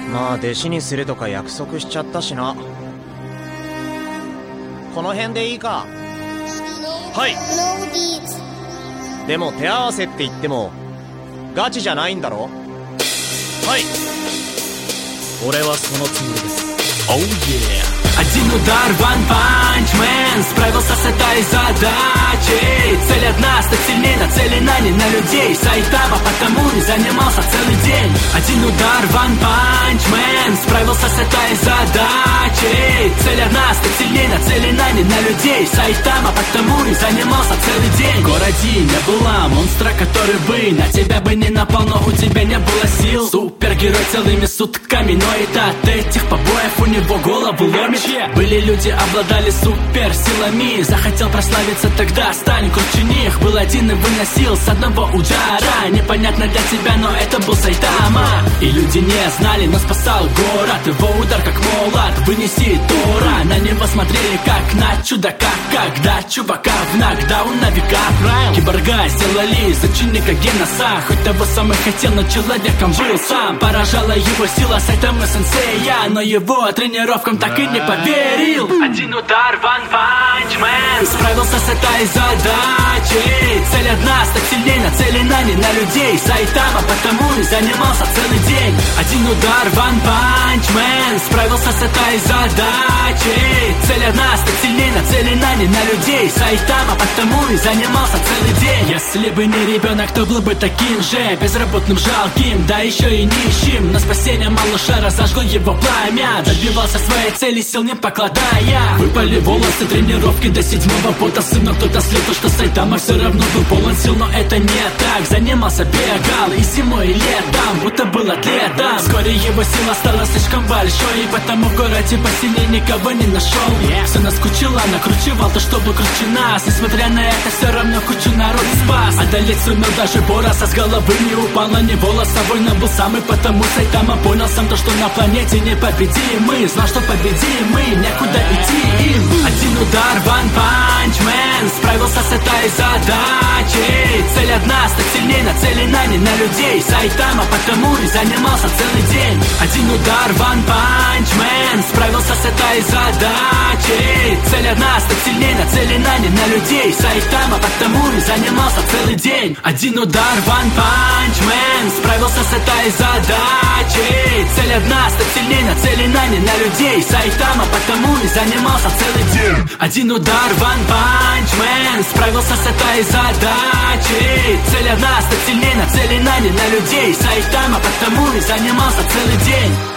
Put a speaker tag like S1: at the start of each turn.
S1: まあ弟子にするとか約束しちゃったしな。この辺でいいか。
S2: はい。
S1: でも手合わせって言ってもガチじゃないんだろ。
S2: はい。俺はそのつもりです。
S3: Oh yeah. Один удар, one punch man справился с этой задачей. Цель одна, стать сильнее, нацелена не на людей. Сайтама потому не занимался целый день. Один удар, one punch man справился с этой задачей. Цель одна, стать сильнее, нацелена не на людей. Сайтама потому не занимался целый день. В городе не было монстра, который бы на тебя бы не напал, но у тебя не было сил. Супергерой целыми сутками, но и от этих побоев у него голову ломит. Были люди, обладали суперсилами. Захотел прославиться, тогда стань круче них. Был один и выносил с одного удара. Непонятно для тебя, но это был Сайтама. И люди не знали, но спасал город. Его удар как молот, вынеси Тора. На него смотрели как на чудака, когда чувака в нокдаун на века правил. Киборга сделали из ученика Геноса. Хоть того сам и хотел, но человеком был сам. Поражала его сила Сайтамы сенсея, но его тренировкам так и не поверил. Один удар, one punch man справился с этой задачей. Цель одна, стать сильнее, нацелена не на людей. Сайтама потому и занимался целый день. Один удар, one punch man справился с этой задачей. Цель одна, стать сильнее, нацелена не на людей. Сайтама потому и занимался целый день. Если бы не ребенок, то был бы таким же безработным, жалким, да еще и нищим. На спасение малыша разожгло его пламя. Добивался своей цели, сил не покладая. Выпали волосы, тренировки до 7-го пота. Но кто-то слышал, что Сайтама все равно был полон сил. Но это не так, занимался, бегал и зимой, и летом, будто был атлетом. Вскоре его сила стала слишком большой, и потому в городе посильнее никого не нашел. Все наскучило, накручивал то, чтобы круче нас. Несмотря на это, все равно кучу народ спас. Одолеть сумел даже Бороса, с головы не упал на него лосовой, но был самый, потому Сайтама понял сам то, что на планете непобедимый. Знал, что победимый, некуда идти им. Один удар, one punch man справился с этой задачей. Цель одна, стать сильнее, нацелена не на людей. Сайтама потому и занимался целый день. Один удар, one punch man справился с этой задачей. Цель одна, стать сильнее, нацелена не на людей. Сайтама потому и занимался целый день. Один удар, one punch man справился с этой задачей. Цель одна, стать сильнее, нацелена не на людей. Сайтама потому и занимался целый день. Один удар, one punch man справился с этой задачей. Цель одна, стать сильнее, нацелена не на людей. Сайтама потому и занимался целый день.